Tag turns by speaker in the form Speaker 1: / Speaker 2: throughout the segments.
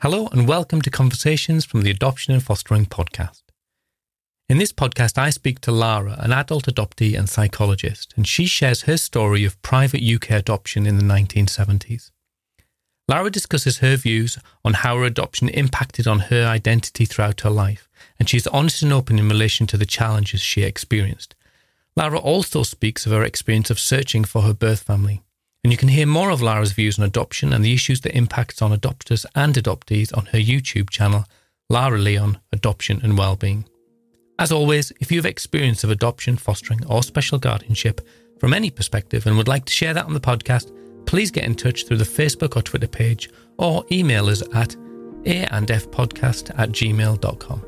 Speaker 1: Hello and welcome to Conversations from the Adoption and Fostering podcast. In this podcast, I speak to Lara, an adult adoptee and psychologist, and she shares her story of private UK adoption in the 1970s. Lara discusses her views on how her adoption impacted on her identity throughout her life, and she's honest and open in relation to the challenges she experienced. Lara also speaks of her experience of searching for her birth family. And you can hear more of Lara's views on adoption and the issues that impacts on adopters and adoptees on her YouTube channel, Lara Leon, Adoption and Wellbeing. As always, if you have experience of adoption, fostering or special guardianship from any perspective and would like to share that on the podcast, please get in touch through the Facebook or Twitter page or email us at aandfpodcast@gmail.com.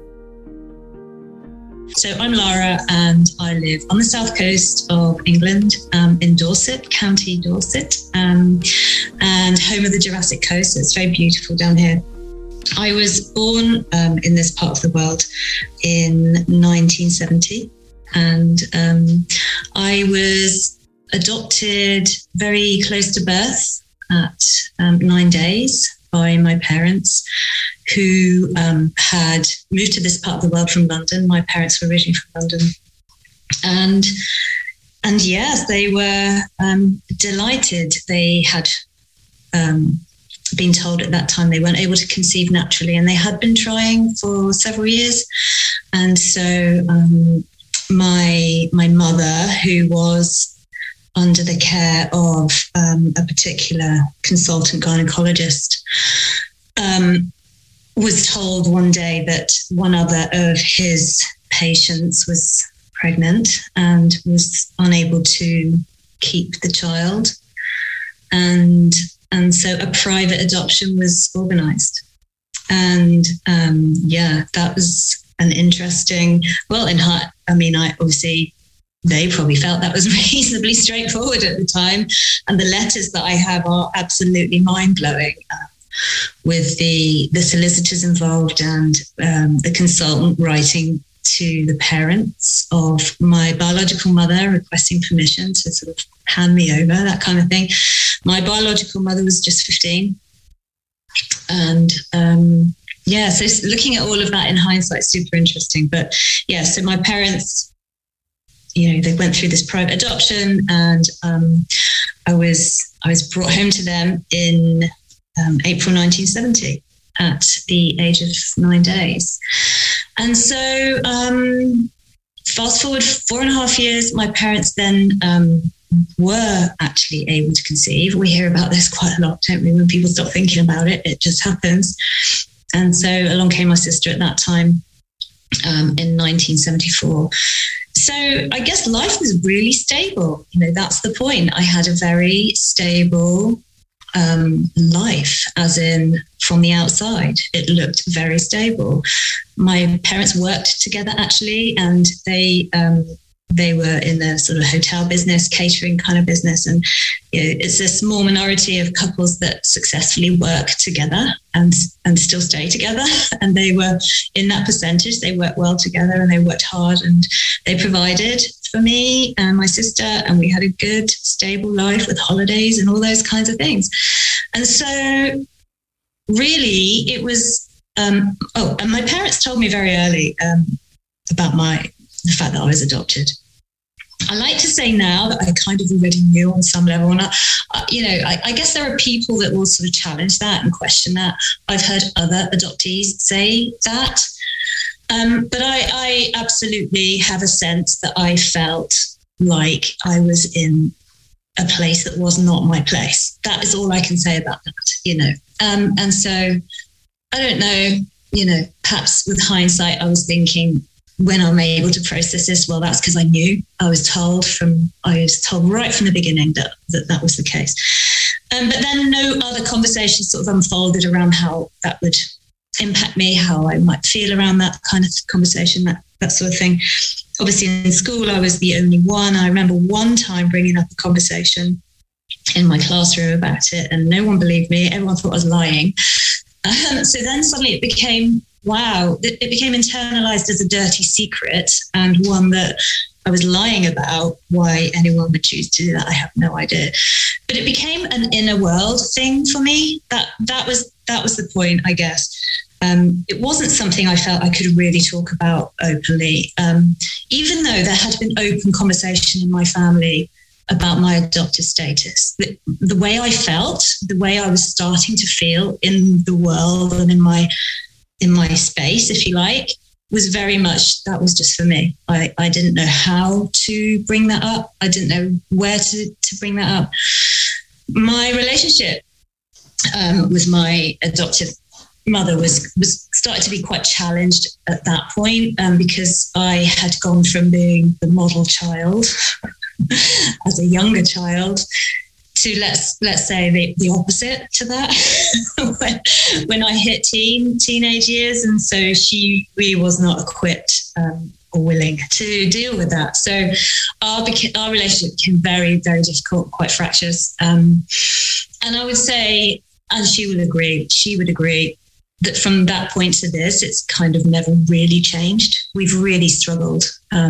Speaker 2: So I'm Lara and I live on the south coast of England, in Dorset, County Dorset, and home of the Jurassic Coast. So it's very beautiful down here. I was born in this part of the world in 1970, and I was adopted very close to birth at 9 days by my parents, who had moved to this part of the world from London. My parents were originally from London. And yes, they were delighted. They had been told at that time they weren't able to conceive naturally, and they had been trying for several years. And so my mother, who was under the care of a particular consultant gynecologist, was told one day that one other of his patients was pregnant and was unable to keep the child. And so a private adoption was organised. And that was an interesting, they probably felt that was reasonably straightforward at the time. And the letters that I have are absolutely mind-blowing, with the solicitors involved and the consultant writing to the parents of my biological mother requesting permission to sort of hand me over, that kind of thing. My biological mother was just 15. And so looking at all of that in hindsight is super interesting. But yeah, so my parents, they went through this private adoption, and I was brought home to them in April 1970 at the age of 9 days. And so fast forward 4.5 years, my parents then were actually able to conceive. We hear about this quite a lot, don't we? When people stop thinking about it, it just happens. And so along came my sister at that time in 1974. So I guess life was really stable. That's the point. I had a very stable life, as in from the outside, it looked very stable. My parents worked together actually, and they were in the sort of hotel business, catering kind of business. And it's a small minority of couples that successfully work together and still stay together. And they were in that percentage. They worked well together and they worked hard, and they provided for me and my sister, and we had a good, stable life with holidays and all those kinds of things. And so really it was, and my parents told me very early about the fact that I was adopted. I like to say now that I kind of already knew on some level. And I guess there are people that will sort of challenge that and question that. I've heard other adoptees say that. But I absolutely have a sense that I felt like I was in a place that was not my place. That is all I can say about that, And so I don't know, perhaps with hindsight, I was thinking, when I'm able to process this, well, that's because I knew. I was told right from the beginning that was the case. But then no other conversations sort of unfolded around how that would impact me, how I might feel around that kind of conversation, that sort of thing. Obviously in school, I was the only one. I remember one time bringing up a conversation in my classroom about it, and no one believed me. Everyone thought I was lying. So then suddenly it became internalized as a dirty secret, and one that I was lying about. Why anyone would choose to do that, I have no idea. But it became an inner world thing for me. That was that was the point, I guess. It wasn't something I felt I could really talk about openly, even though there had been open conversation in my family about my adoptive status. The way I felt, the way I was starting to feel in the world and in my space, if you like, was very much, that was just for me. I didn't know how to bring that up. I didn't know where to bring that up. My relationship with my adoptive mother was started to be quite challenged at that point, because I had gone from being the model child as a younger child to let's say the opposite to that when I hit teenage years, and so she really was not equipped or willing to deal with that. So our relationship became very, very difficult, quite fractious, and I would say, and she would agree that from that point to this, it's kind of never really changed. We've really struggled.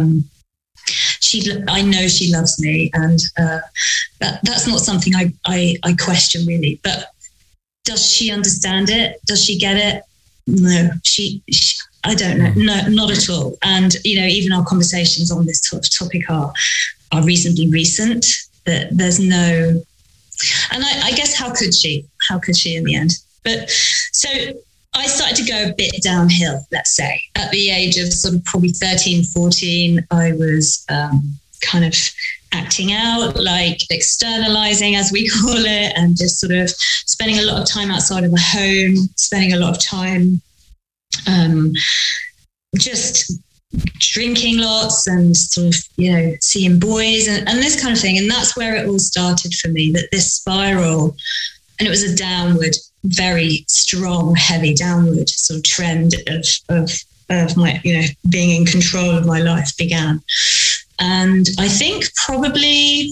Speaker 2: I know she loves me, and that's not something I question really. But does she understand it? Does she get it? No, she I don't know. No, not at all. And even our conversations on this topic are reasonably recent. That there's no, and I guess how could she in the end? But so I started to go a bit downhill, let's say. At the age of sort of probably 13, 14, I was kind of acting out, like externalizing, as we call it, and just sort of spending a lot of time outside of the home, spending a lot of time just drinking lots and sort of, seeing boys and this kind of thing. And that's where it all started for me, that this spiral, and it was a downward, very strong, heavy downward sort of trend of my, being in control of my life began. And I think probably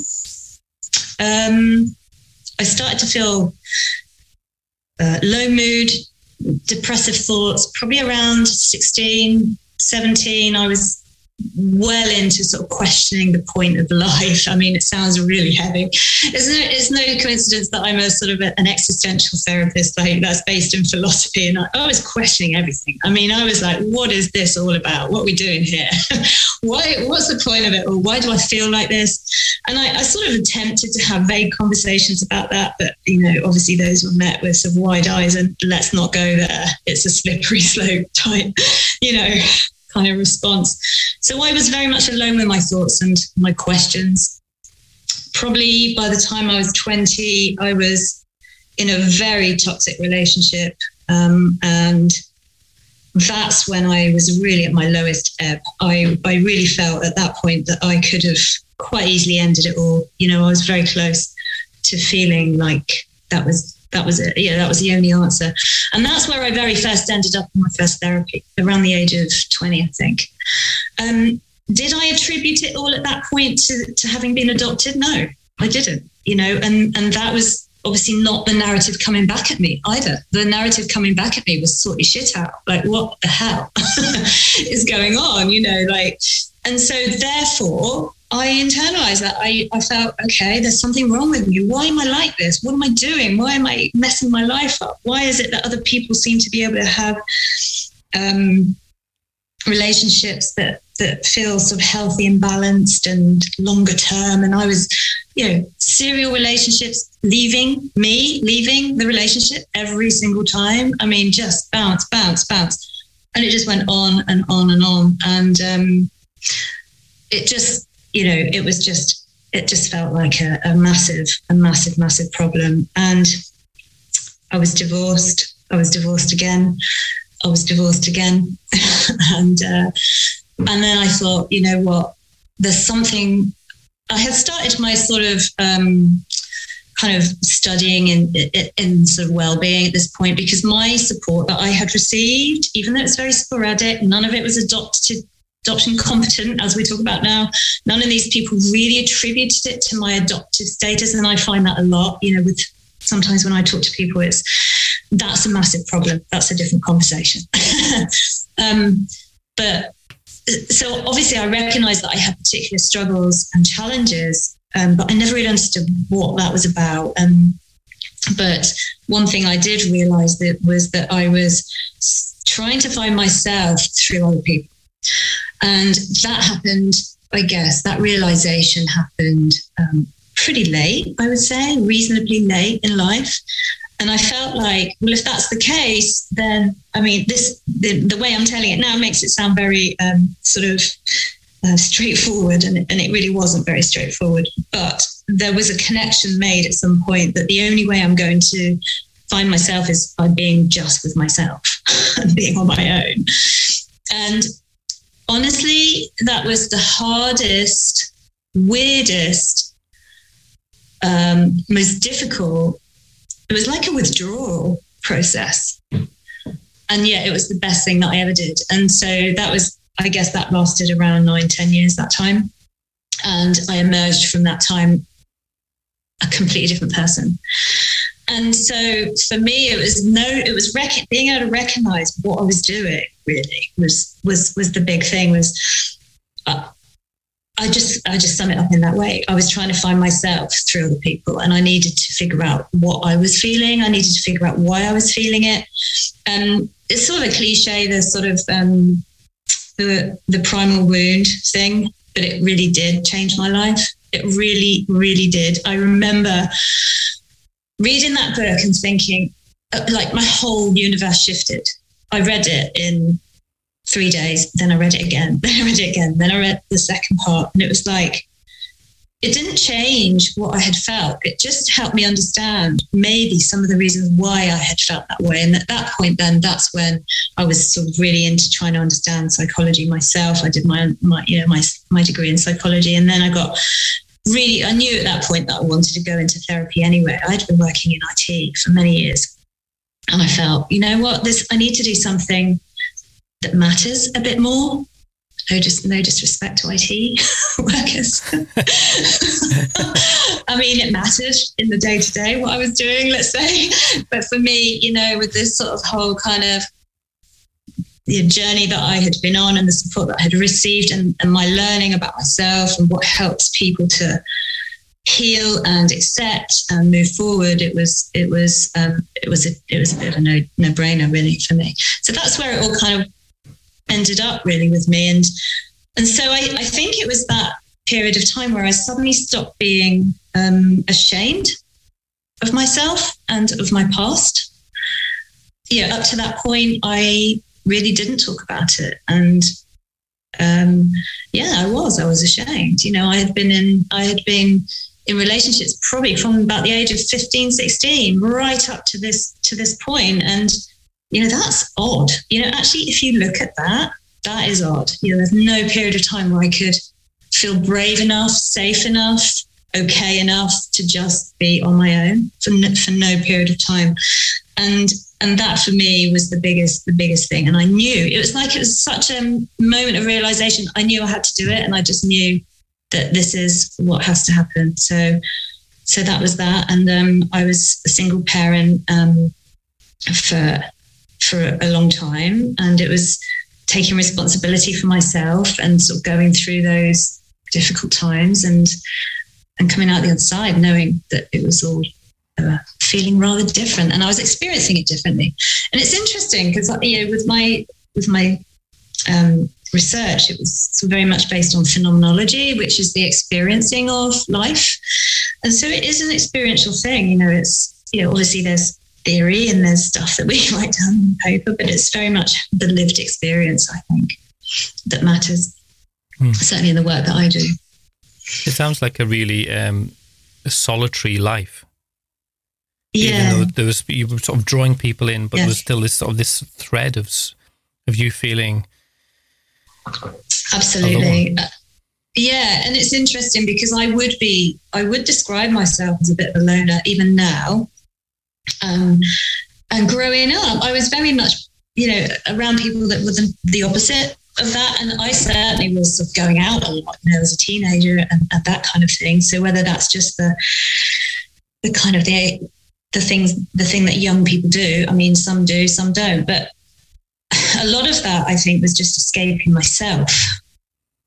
Speaker 2: I started to feel low mood, depressive thoughts, probably around 16, 17. I was well into sort of questioning the point of life. I mean, it sounds really heavy. It's no coincidence that I'm a sort of an existential therapist, like that's based in philosophy, and I was questioning everything. I mean, I was like, what is this all about? What are we doing here? What's the point of it? Or why do I feel like this? And I sort of attempted to have vague conversations about that, but obviously those were met with some wide eyes and let's not go there. It's a slippery slope type, kind of response. So I was very much alone with my thoughts and my questions. Probably by the time I was 20, I was in a very toxic relationship. And that's when I was really at my lowest ebb. I really felt at that point that I could have quite easily ended it all. I was very close to feeling like that was it. Yeah, that was the only answer. And that's where I very first ended up in my first therapy, around the age of 20, I think. Did I attribute it all at that point to having been adopted? No, I didn't, and that was obviously not the narrative coming back at me either. The narrative coming back at me was sort your shit out. Like, what the hell is going on? And so therefore I internalized that. I felt, okay, there's something wrong with me. Why am I like this? What am I doing? Why am I messing my life up? Why is it that other people seem to be able to have relationships that feel sort of healthy and balanced and longer term? And I was, serial relationships, leaving the relationship every single time. I mean, just bounce. And it just went on and on and on. And it just, it just felt like a massive problem. And I was divorced again. And then I thought, you know what, there's something. I had started my sort of kind of studying in sort of well-being at this point, because my support that I had received, even though it's very sporadic, none of it was adoption competent, as we talk about now. None of these people really attributed it to my adoptive status. And I find that a lot, with sometimes when I talk to people, that's a massive problem. That's a different conversation. But so obviously I recognized that I had particular struggles and challenges, but I never really understood what that was about. But one thing I did realize was that I was trying to find myself through other people. And that happened, I guess, that realization happened pretty late, I would say, reasonably late in life. And I felt like, well, if that's the case, then, I mean, the way I'm telling it now makes it sound very straightforward, and it really wasn't very straightforward. But there was a connection made at some point that the only way I'm going to find myself is by being just with myself and being on my own. And honestly, that was the hardest, weirdest, most difficult. It was like a withdrawal process. And yet it was the best thing that I ever did. And so that was, I guess that lasted around 9-10 years that time. And I emerged from that time a completely different person. And so for me, being able to recognize what I was doing really was the big thing. I just sum it up in that way. I was trying to find myself through other people, and I needed to figure out what I was feeling. I needed to figure out why I was feeling it. It's sort of a cliche, the sort of the primal wound thing, but it really did change my life. It really, really did. I remember reading that book and thinking, like, my whole universe shifted. I read it in 3 days, then I read it again, then I read it again, then I read the second part, and it was like, it didn't change what I had felt. It just helped me understand maybe some of the reasons why I had felt that way. And at that point, then that's when I was sort of really into trying to understand psychology myself. I did my degree in psychology, and then I knew at that point that I wanted to go into therapy anyway. I'd been working in IT for many years, and I felt, you know what, I need to do something that matters a bit more. No disrespect to IT workers. I mean, it mattered in the day-to-day what I was doing, let's say. But for me, with this sort of whole kind of journey that I had been on and the support that I had received, and my learning about myself and what helps people to heal and accept and move forward, it was a bit of a no-brainer really for me. So that's where it all kind of ended up really with me. And so I think it was that period of time where I suddenly stopped being ashamed of myself and of my past. Up to that point, I really didn't talk about it. And I was ashamed. I had been in relationships probably from about the age of 15, 16, right up to this point. And that's odd. Actually, if you look at that is odd. There's no period of time where I could feel brave enough, safe enough, okay enough to just be on my own for no period of time. And that for me was the biggest thing. And I knew it was such a moment of realization. I knew I had to do it, and I just knew that this is what has to happen. So that was that. And I was a single parent for a long time, and it was taking responsibility for myself and sort of going through those difficult times and coming out the other side knowing that it was all feeling rather different, and I was experiencing it differently. And it's interesting because with my research, it was sort of very much based on phenomenology, which is the experiencing of life, and so it is an experiential thing. It's obviously there's theory and there's stuff that we write down on paper, but it's very much the lived experience, I think, that matters. Certainly in the work that I do.
Speaker 1: It sounds like a really a solitary life.
Speaker 2: Yeah.
Speaker 1: Even though you were sort of drawing people in, but there was still this sort of this thread of you feeling
Speaker 2: absolutely alone. And it's interesting because I would describe myself as a bit of a loner even now. And growing up, I was very much, around people that were the opposite of that. And I certainly was sort of going out a lot, as a teenager and that kind of thing. So whether that's just the kind of the thing that young people do, I mean, some do, some don't. But a lot of that, I think, was just escaping myself.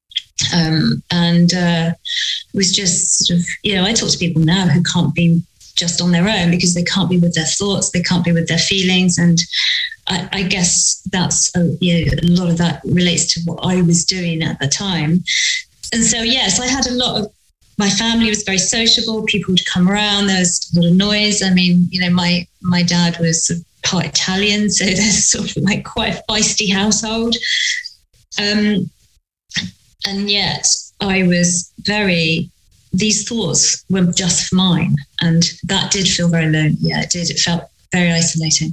Speaker 2: And was just sort of, I talk to people now who can't be just on their own, because they can't be with their thoughts, they can't be with their feelings. And I guess that's a lot of that relates to what I was doing at the time. And so, yes, I had a lot of, my family was very sociable. People would come around. There was a lot of noise. I mean, my dad was part Italian, so there's sort of like quite a feisty household. And yet I was these thoughts were just for mine. And that did feel very lonely. Yeah, it did. It felt very isolating.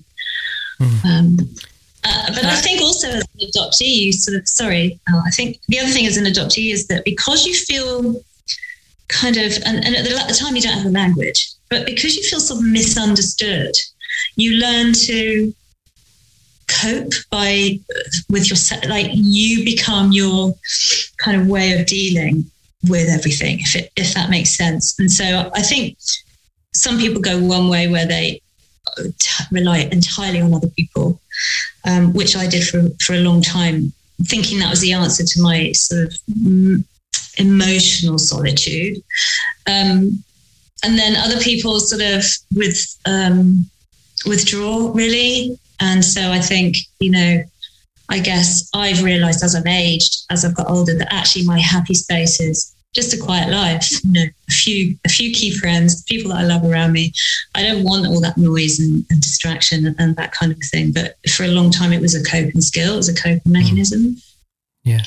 Speaker 2: But I think also as an adoptee, I think the other thing as an adoptee is that because you feel kind of, and at the time you don't have the language, but because you feel sort of misunderstood, you learn to cope with yourself, like you become your kind of way of dealing with everything, if that makes sense. And so I think some people go one way where they rely entirely on other people, which I did for a long time, thinking that was the answer to my sort of emotional solitude. And then other people sort of withdraw, really. And so I think, I guess I've realized as I've aged, as I've got older, that actually my happy space is just a quiet life, a few key friends, people that I love around me. I don't want all that noise and distraction and that kind of thing. But for a long time, it was a coping skill, it was a coping mechanism.
Speaker 1: Yeah.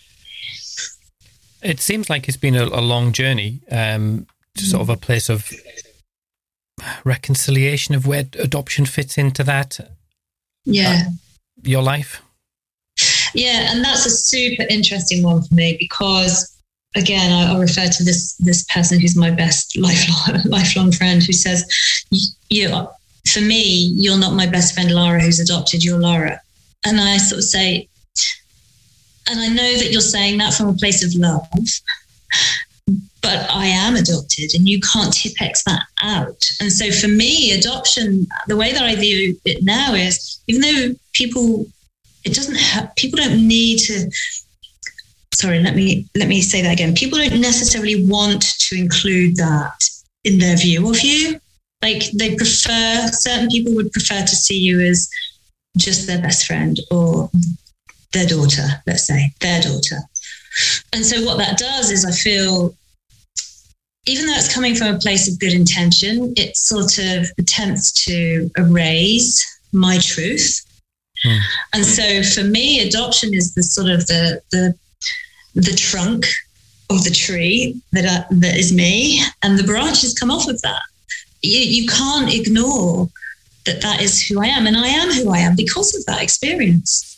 Speaker 1: It seems like it's been a long journey to sort of a place of reconciliation of where adoption fits into that.
Speaker 2: Yeah.
Speaker 1: Your life.
Speaker 2: Yeah, and that's a super interesting one for me because, again, I'll refer to this person who's my best lifelong friend, who says, for me, you're not my best friend Lara who's adopted, you're Lara. And I sort of say, and I know that you're saying that from a place of love, but I am adopted and you can't Tipp-Ex that out. And so for me, adoption, the way that I view it now is, even though people don't need to, sorry, let me say that again. People don't necessarily want to include that in their view of you. Like certain people would prefer to see you as just their best friend or their daughter, let's say, their daughter. And so what that does is I feel, even though it's coming from a place of good intention, it sort of attempts to erase my truth. And so for me, adoption is the sort of the trunk of the tree that is me, and the branches come off of that. You can't ignore that is who I am, and I am who I am because of that experience.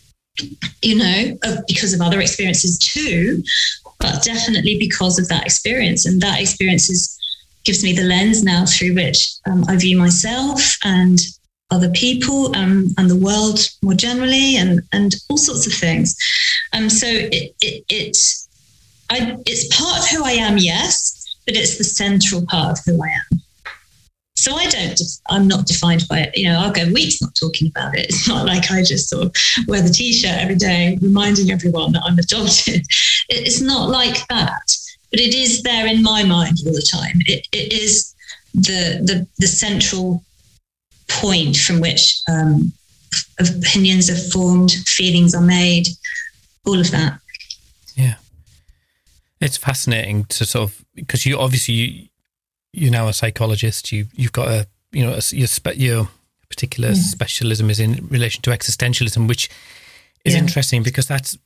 Speaker 2: Because of other experiences too, but definitely because of that experience. And that experience gives me the lens now through which I view myself and other people and the world more generally, and all sorts of things. So it's part of who I am, yes, but it's the central part of who I am. So I'm not defined by it. I'll go weeks not talking about it. It's not like I just sort of wear the T-shirt every day, reminding everyone that I'm adopted. It's not like that, but it is there in my mind all the time. It is the central point from which opinions are formed, feelings are made, all of that.
Speaker 1: Yeah. It's fascinating to sort of, because you're now a psychologist. You've got your particular specialism is in relation to existentialism, which is interesting because that's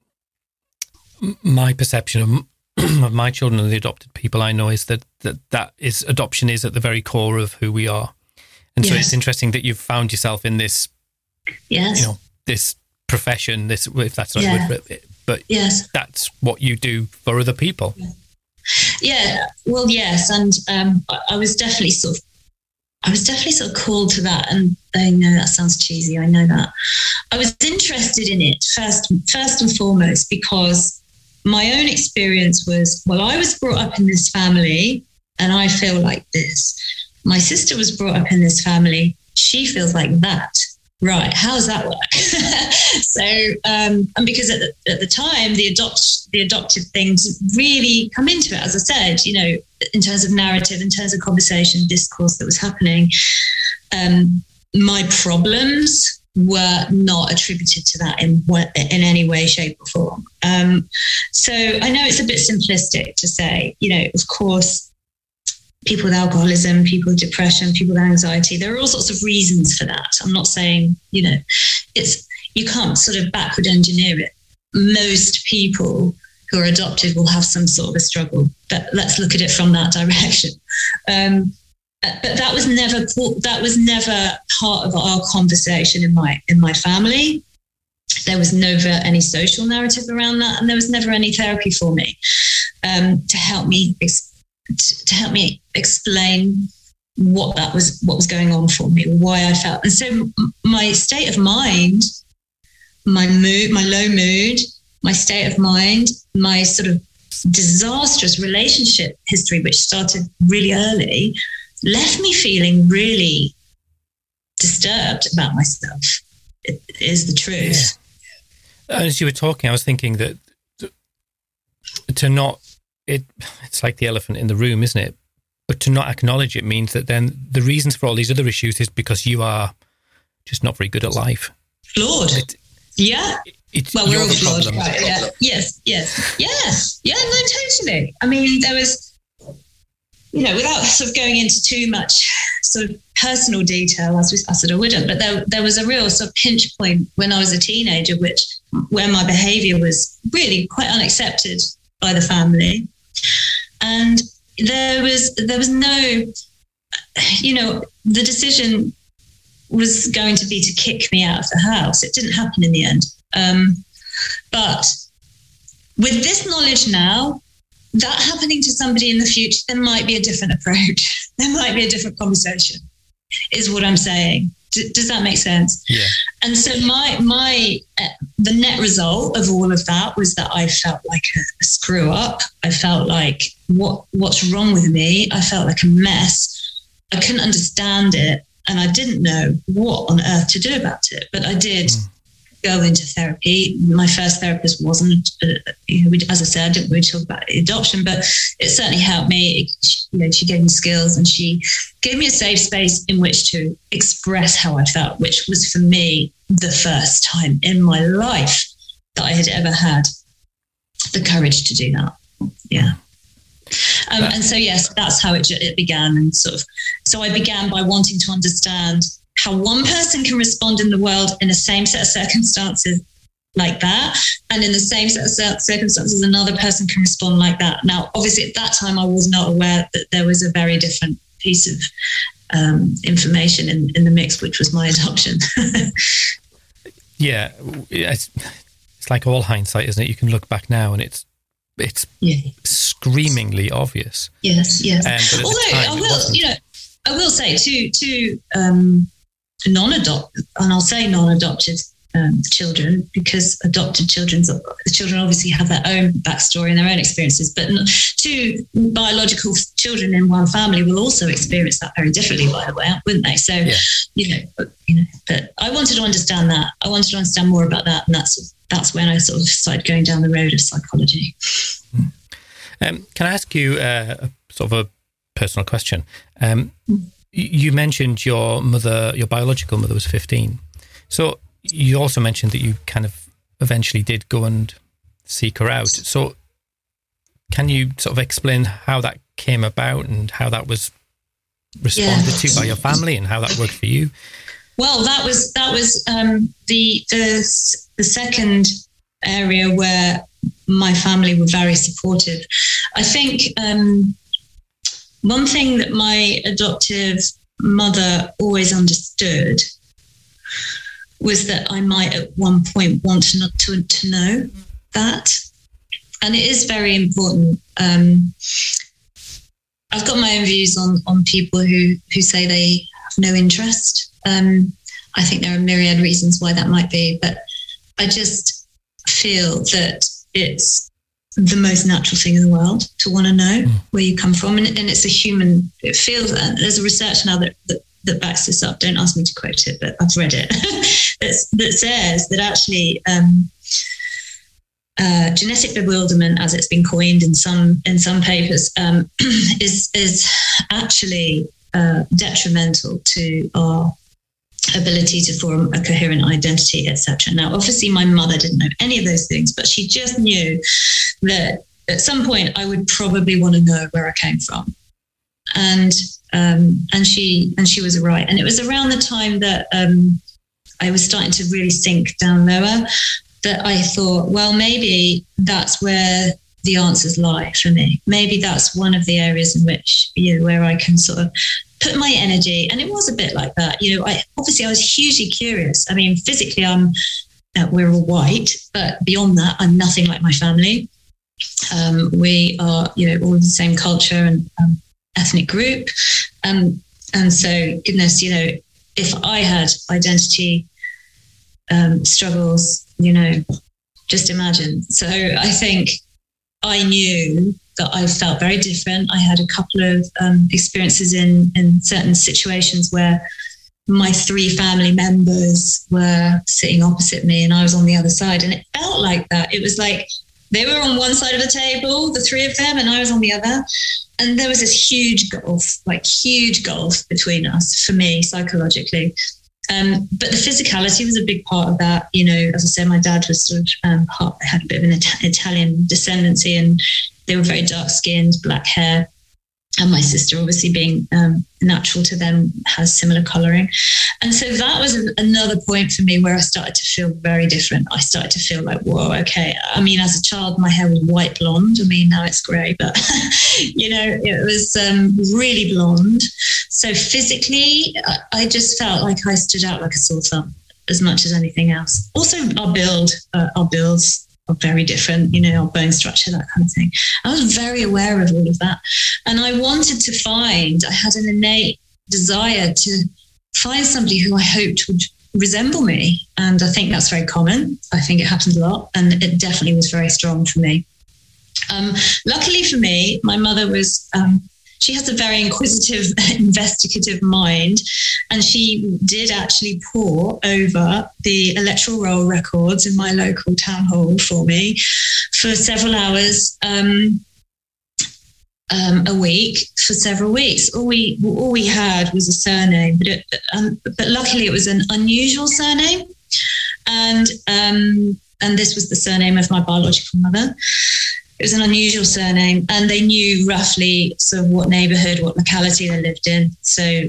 Speaker 1: my perception of my children and the adopted people I know, is that is adoption is at the very core of who we are. And so it's interesting that you've found yourself in this, this profession, if that's the right word, but that's what you do for other people.
Speaker 2: Yeah, well, yes, and I was definitely sort of called to that. And I know that sounds cheesy. I know that. I was interested in it first and foremost because my own experience was, I was brought up in this family, and I feel like this. My sister was brought up in this family. She feels like that. Right. How does that work? So, and because at the time, the adopted things really come into it. As I said, in terms of narrative, in terms of conversation, discourse that was happening, my problems were not attributed to that in any way, shape or form. So I know it's a bit simplistic to say, of course, people with alcoholism, people with depression, people with anxiety, there are all sorts of reasons for that. I'm not saying, you can't sort of backward engineer it. Most people who are adopted will have some sort of a struggle, but let's look at it from that direction. But that was never part of our conversation in my family. There was never any social narrative around that, and there was never any therapy for me to help me explain what was going on for me, why I felt. And so my state of mind, my mood, my low mood, my state of mind, my sort of disastrous relationship history, which started really early, left me feeling really disturbed about myself. It is the truth.
Speaker 1: Yeah. As you were talking, I was thinking that it's like the elephant in the room, isn't it? But to not acknowledge it means that then the reasons for all these other issues is because you are just not very good at life.
Speaker 2: Flawed.
Speaker 1: We're
Speaker 2: all flawed. Right? Yeah. Yes. Yeah, no, totally. I mean, there was, without sort of going into too much sort of personal detail, as I said I wouldn't, but there was a real sort of pinch point when I was a teenager, where my behaviour was really quite unaccepted by the family. And there was no, the decision was going to be to kick me out of the house. It didn't happen in the end. But with this knowledge now, that happening to somebody in the future, there might be a different approach. There might be a different conversation, is what I'm saying. Does that make sense?
Speaker 1: Yeah.
Speaker 2: And so the net result of all of that was that I felt like a screw up. I felt like what's wrong with me? I felt like a mess. I couldn't understand it, and I didn't know what on earth to do about it. But I did go into therapy. My first therapist wasn't, as I said, I didn't really talk about adoption, but it certainly helped me. She gave me skills, and she gave me a safe space in which to express how I felt, which was for me the first time in my life that I had ever had the courage to do that. Yeah. And so, yes, that's how it began. And so I began by wanting to understand how one person can respond in the world in the same set of circumstances like that, and in the same set of circumstances another person can respond like that. Now, obviously at that time I was not aware that there was a very different piece of information in the mix, which was my adoption.
Speaker 1: Yeah, it's like all hindsight, isn't it? You can look back now and it's screamingly obvious.
Speaker 2: Yes.
Speaker 1: But
Speaker 2: although I will say to non-adopted, and I'll say non-adopted children, because adopted children obviously have their own backstory and their own experiences, but two biological children in one family will also experience that very differently, by the way, wouldn't they? So, but I wanted to understand that. I wanted to understand more about that, and that's when I sort of started going down the road of psychology.
Speaker 1: Can I ask you sort of a personal question? You mentioned your biological mother was 15. So you also mentioned that you kind of eventually did go and seek her out. So can you sort of explain how that came about and how that was responded to by your family and how that worked for you?
Speaker 2: Well, that was the second area where my family were very supportive. I think one thing that my adoptive mother always understood was that I might at one point want to know that. And it is very important. I've got my own views on people who say they have no interest. I think there are myriad reasons why that might be, but I just feel that it's the most natural thing in the world to want to know where you come from. And it's a human, it feels, there's a research now that backs this up. Don't ask me to quote it, but I've read it, that says that actually genetic bewilderment, as it's been coined in some papers, is actually detrimental to our ability to form a coherent identity, etc. Now, obviously, my mother didn't know any of those things, but she just knew that at some point I would probably want to know where I came from, and she was right. And it was around the time that I was starting to really sink down lower that I thought, well, maybe that's where the answers lie for me. Maybe that's one of the areas in which, where I can sort of put my energy. And it was a bit like that. I was hugely curious. I mean, physically, we're all white, but beyond that, I'm nothing like my family. We are, all the same culture and ethnic group. And so, goodness, if I had identity struggles, just imagine. So I think I knew that I felt very different. I had a couple of experiences in certain situations where my 3 family members were sitting opposite me and I was on the other side. And it felt like that. It was like they were on one side of the table, the 3 of them, and I was on the other. And there was this huge gulf between us for me psychologically. But the physicality was a big part of that. As I said, my dad was sort of had a bit of an Italian descendancy, and they were very dark skinned, black hair. And my sister, obviously being natural to them, has similar colouring. And so that was another point for me where I started to feel very different. I started to feel like, whoa, okay. I mean, as a child, my hair was white blonde. I mean, now it's grey, but, it was really blonde. So physically, I just felt like I stood out like a sore thumb as much as anything else. Also, our builds are very different, our bone structure, that kind of thing. I was very aware of all of that. And I had an innate desire to find somebody who I hoped would resemble me. And I think that's very common. I think it happens a lot. And it definitely was very strong for me. Luckily for me, my mother was... she has a very inquisitive, investigative mind, and she did actually pore over the electoral roll records in my local town hall for me for several hours a week for several weeks. All we had was a surname, but luckily it was an unusual surname, and this was the surname of my biological mother. It was an unusual surname, and they knew roughly sort of what neighbourhood, what locality they lived in. So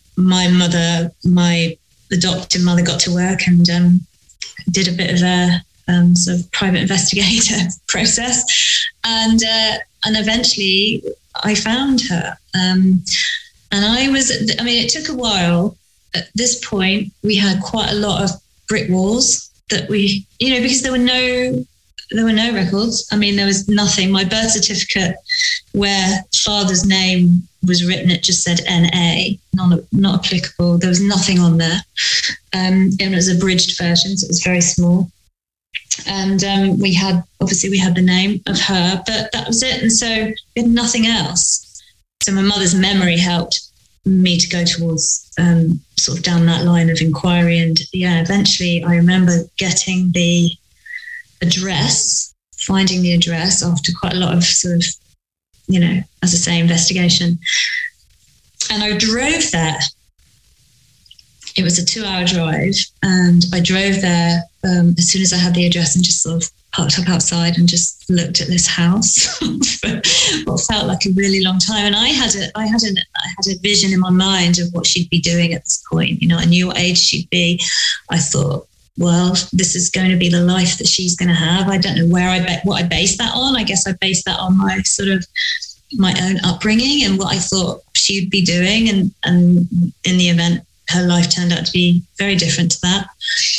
Speaker 2: my adopted mother got to work and did a bit of a sort of private investigator process, and eventually I found her. And it took a while. At this point, we had quite a lot of brick walls that we, because there were no records. I mean, there was nothing. My birth certificate, where father's name was written, it just said N.A., not applicable. There was nothing on there. It was an abridged version, so it was very small. And we had the name of her, but that was it. And so we had nothing else. So my mother's memory helped me to go towards sort of down that line of inquiry. And eventually I remember getting the address, finding the address after quite a lot of sort of, as I say, investigation. And I drove there. It was a 2-hour drive, and I drove there as soon as I had the address and just sort of parked up outside and just looked at this house for what felt like a really long time. And I had a vision in my mind of what she'd be doing at this point. I knew what age she'd be. I thought, well, this is going to be the life that she's going to have. I don't know what I based that on. I guess I based that on my sort of my own upbringing and what I thought she'd be doing. And in the event, her life turned out to be very different to that.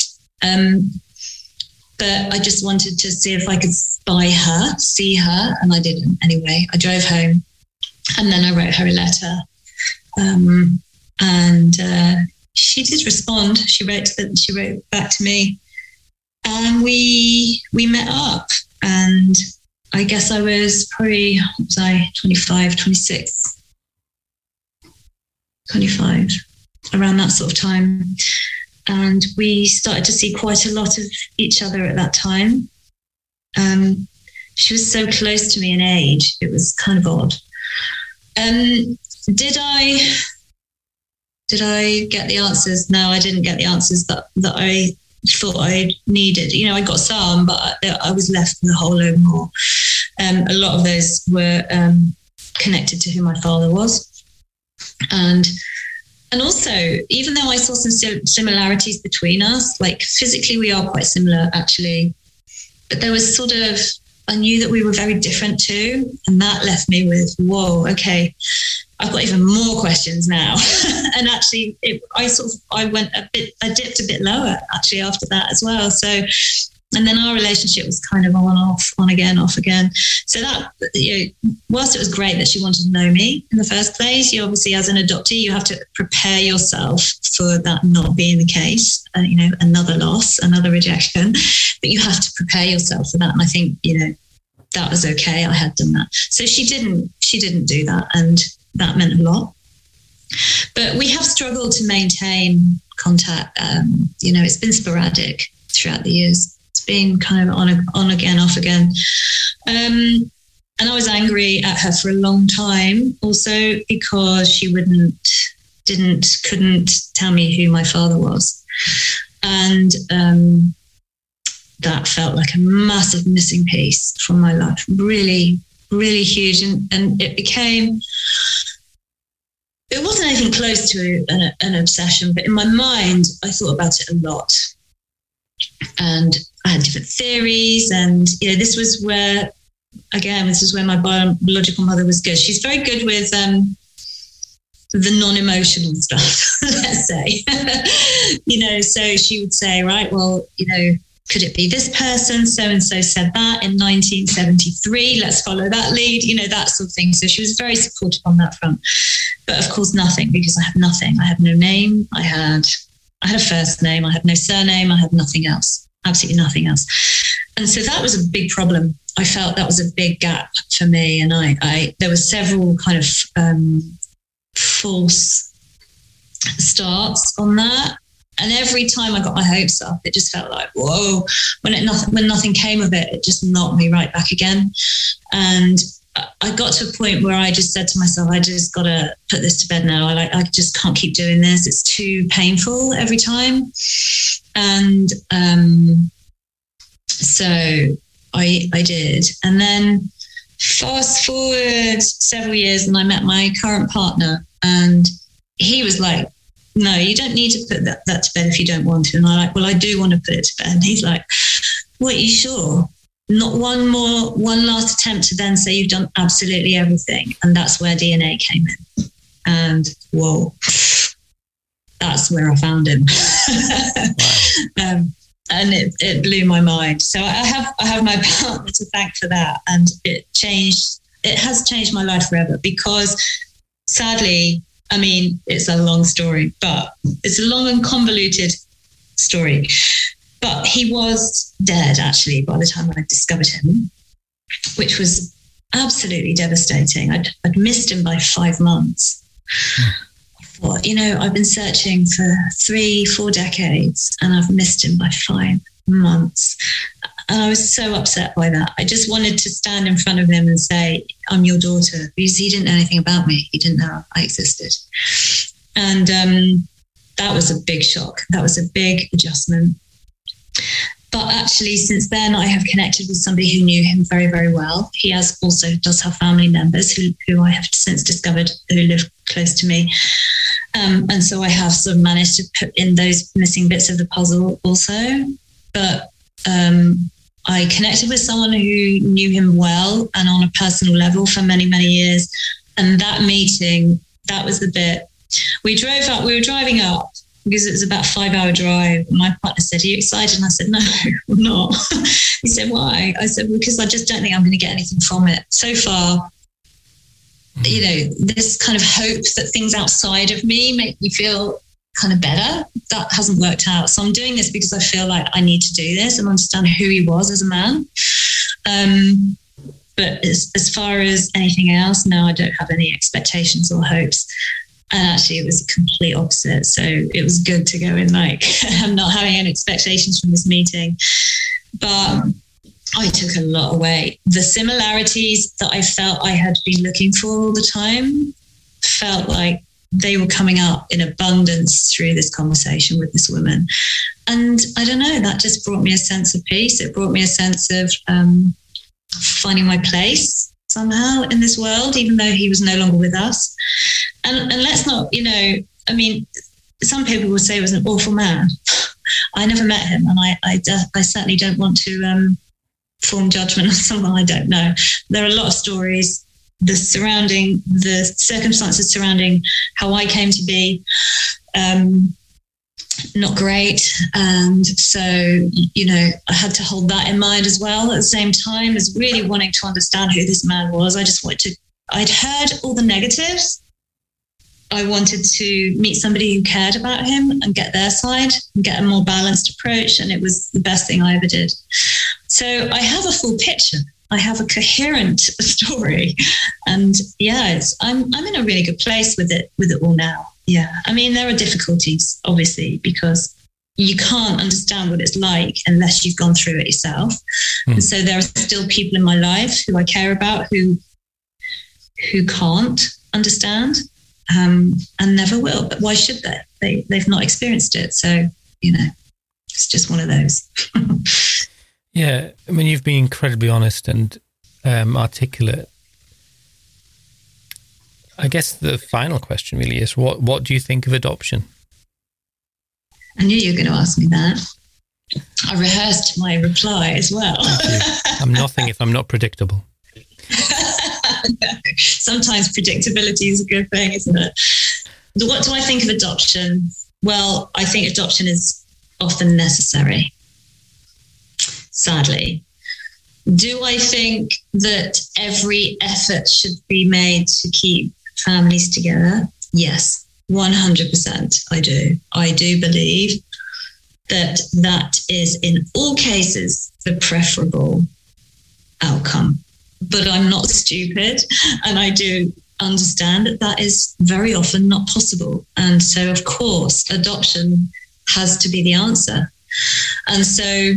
Speaker 2: But I just wanted to see if I could see her, and I didn't. Anyway, I drove home, and then I wrote her a letter. She did respond. She wrote back to me, and we met up. And I guess I was probably 25, 26, 25, around that sort of time. And we started to see quite a lot of each other at that time. She was so close to me in age. It was kind of odd. Did I get the answers? No, I didn't get the answers that I thought I needed. I got some, but I was left with a whole load more. A lot of those were connected to who my father was. And also, even though I saw some similarities between us, like physically we are quite similar actually, but there was sort of, I knew that we were very different too. And that left me with, whoa, okay, I've got even more questions now. And actually I dipped a bit lower actually after that as well. So, and then our relationship was kind of on again, off again. So that, whilst it was great that she wanted to know me in the first place, you obviously, as an adoptee, you have to prepare yourself for that not being the case. Another loss, another rejection, but you have to prepare yourself for that. And I think, that was okay. I had done that. So she didn't do that. And that meant a lot. But we have struggled to maintain contact. It's been sporadic throughout the years. It's been kind of on again, off again. And I was angry at her for a long time also because she couldn't tell me who my father was. And that felt like a massive missing piece from my life. Really, really huge. And it wasn't anything close to an obsession, but in my mind, I thought about it a lot. And I had different theories. And, this was where my biological mother was good. She's very good with the non-emotional stuff, let's say. So she would say, right, well, could it be this person? So-and-so said that in 1973. Let's follow that lead, that sort of thing. So she was very supportive on that front. But of course, nothing, because I had nothing. I had no name. I had a first name. I had no surname. I had nothing else, absolutely nothing else. And so that was a big problem. I felt that was a big gap for me. And there were several kind of false starts on that. And every time I got my hopes up, it just felt like, whoa, when nothing came of it, it just knocked me right back again. And I got to a point where I just said to myself, I just got to put this to bed now. I just can't keep doing this. It's too painful every time. And so I did. And then fast forward several years and I met my current partner and he was like, no, you don't need to put that to bed if you don't want to. And I'm like, well, I do want to put it to bed. And he's like, well, are you sure? Not one last attempt to then say you've done absolutely everything. And that's where DNA came in. And whoa, that's where I found him. Wow. And it blew my mind. So I have my partner to thank for that. And it has changed my life forever because sadly, I mean, it's a long story, but it's a long and convoluted story. But he was dead, actually, by the time I discovered him, which was absolutely devastating. I'd missed him by 5 months. I thought, I've been searching for 3-4 decades and I've missed him by 5 months. And I was so upset by that. I just wanted to stand in front of him and say, I'm your daughter, because he didn't know anything about me. He didn't know I existed. And that was a big shock. That was a big adjustment. But actually, since then, I have connected with somebody who knew him very, very well. He does have family members who I have since discovered who live close to me. And so I have sort of managed to put in those missing bits of the puzzle also. But I connected with someone who knew him well and on a personal level for many, many years. And that meeting, that was the bit. We were driving up because it was about a 5-hour drive. My partner said, are you excited? And I said, no, I'm not. He said, why? I said, because I just don't think I'm going to get anything from it. So far, this kind of hope that things outside of me make me feel kind of better, that hasn't worked out. So I'm doing this because I feel like I need to do this and understand who he was as a man. But as far as anything else, no, I don't have any expectations or hopes. And actually, it was the complete opposite. So it was good to go in like, I'm not having any expectations from this meeting. But I took a lot away. The similarities that I felt I had been looking for all the time felt like they were coming up in abundance through this conversation with this woman. And I don't know, that just brought me a sense of peace. It brought me a sense of finding my place somehow in this world, even though he was no longer with us. And let's not, I mean, some people would say he was an awful man. I never met him, and I certainly don't want to form judgment on someone I don't know. There are a lot of stories, the circumstances surrounding how I came to be, not great. And so, I had to hold that in mind as well at the same time as really wanting to understand who this man was. I'd heard all the negatives. I wanted to meet somebody who cared about him and get their side and get a more balanced approach. And it was the best thing I ever did. So I have a full picture. I have a coherent story. And I'm in a really good place with it all now. Yeah. I mean, there are difficulties, obviously, because you can't understand what it's like unless you've gone through it yourself. And so there are still people in my life who I care about who can't understand. And never will. But why should they? They've not experienced it. So, it's just one of those.
Speaker 1: Yeah. I mean, you've been incredibly honest and articulate. I guess the final question really is, what do you think of adoption?
Speaker 2: I knew you were going to ask me that. I rehearsed my reply as well.
Speaker 1: I'm nothing if I'm not predictable.
Speaker 2: No. Sometimes predictability is a good thing, isn't it? What do I think of adoption? Well, I think adoption is often necessary, sadly. Do I think that every effort should be made to keep families together? Yes, 100% I do. I do believe that is in all cases the preferable outcome. But I'm not stupid, and I do understand that is very often not possible. And so, of course, adoption has to be the answer. And so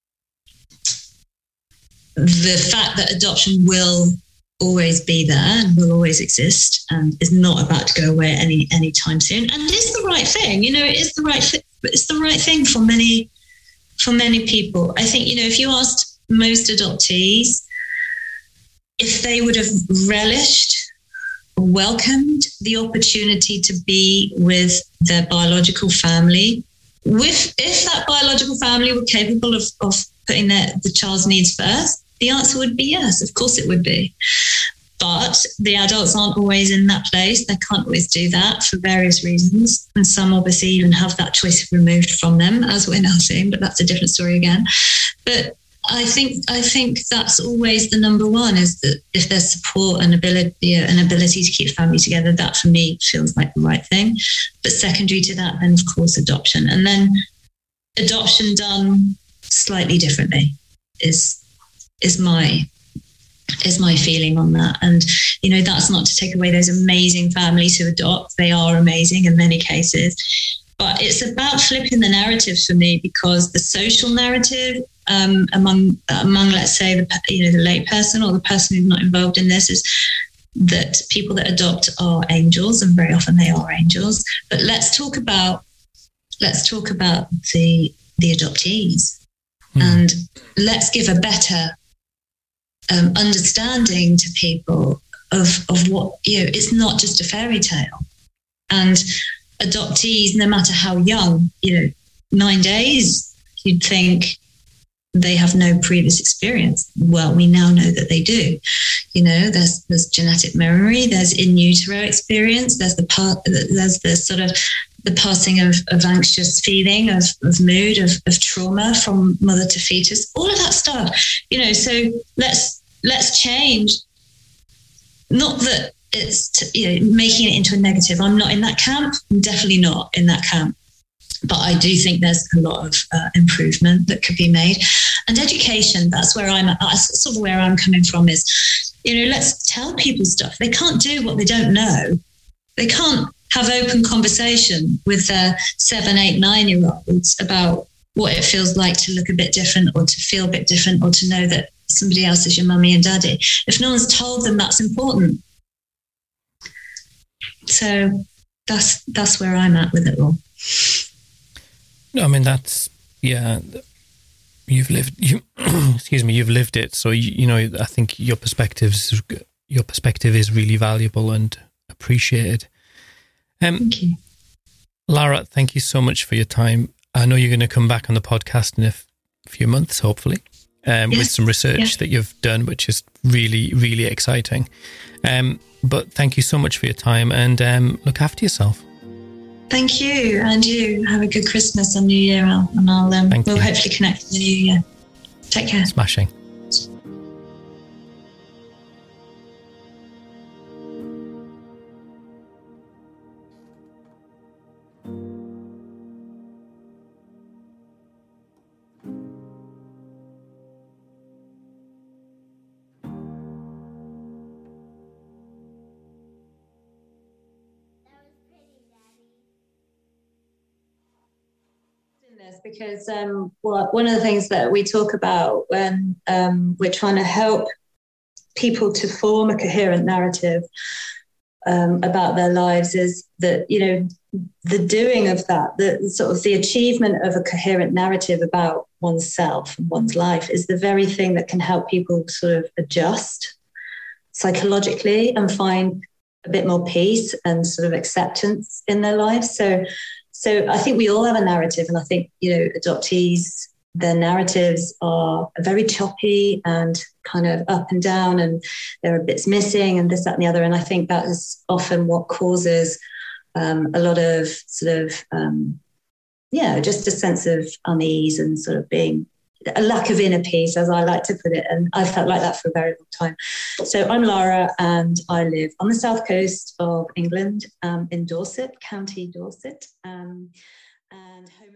Speaker 2: the fact that adoption will always be there and will always exist and is not about to go away any time soon, and is the right thing. It is the right thing. It's the right thing for many people. I think, if you asked most adoptees if they would have relished or welcomed the opportunity to be with their biological family, if that biological family were capable of putting the child's needs first, the answer would be yes, of course it would be. But the adults aren't always in that place. They can't always do that for various reasons. And some obviously even have that choice removed from them, as we're now seeing, but that's a different story again. But I think that's always the number one, is that if there's support and ability to keep family together, that for me feels like the right thing. But secondary to that, then of course adoption, and then adoption done slightly differently is my feeling on that. And that's not to take away those amazing families who adopt. They are amazing in many cases, but it's about flipping the narrative for me, because the social narrative among let's say the lay person or the person who's not involved in this is that people that adopt are angels, and very often they are angels. But let's talk about the adoptees, and let's give a better understanding to people of what it's not just a fairy tale. And adoptees, no matter how young, 9 days, you'd think they have no previous experience. Well, we now know that they do. There's genetic memory, there's in utero experience, there's the sort of the passing of anxious feeling, of mood, of trauma from mother to fetus, all of that stuff. So let's change. Not that it's making it into a negative. I'm not in that camp. I'm definitely not in that camp. But I do think there's a lot of improvement that could be made. And education, that's where sort of where I'm coming from is, let's tell people stuff. They can't do what they don't know. They can't have open conversation with their 7, 8, 9-year-olds about what it feels like to look a bit different or to feel a bit different or to know that somebody else is your mummy and daddy. If no one's told them that's important. So that's where I'm at with it all.
Speaker 1: No, I mean, you've lived it. So, I think your perspective is really valuable and appreciated.
Speaker 2: Thank you.
Speaker 1: Lara, thank you so much for your time. I know you're going to come back on the podcast in a few months, hopefully, with some research that you've done, which is really, really exciting. But thank you so much for your time, and look after yourself.
Speaker 2: Thank you, and you have a good Christmas and New Year, Al, and we'll hopefully connect in the new year. Take care.
Speaker 1: Smashing.
Speaker 2: Because one of the things that we talk about when we're trying to help people to form a coherent narrative about their lives is that, the doing of that, the sort of the achievement of a coherent narrative about oneself and one's life is the very thing that can help people sort of adjust psychologically and find a bit more peace and sort of acceptance in their lives. So I think we all have a narrative, and I think, adoptees, their narratives are very choppy and kind of up and down, and there are bits missing and this, that, and the other. And I think that is often what causes a lot of sort of, just a sense of unease and sort of being a lack of inner peace, as I like to put it. And I felt like that for a very long time. So I'm Lara, and I live on the south coast of England, in Dorset, County Dorset. And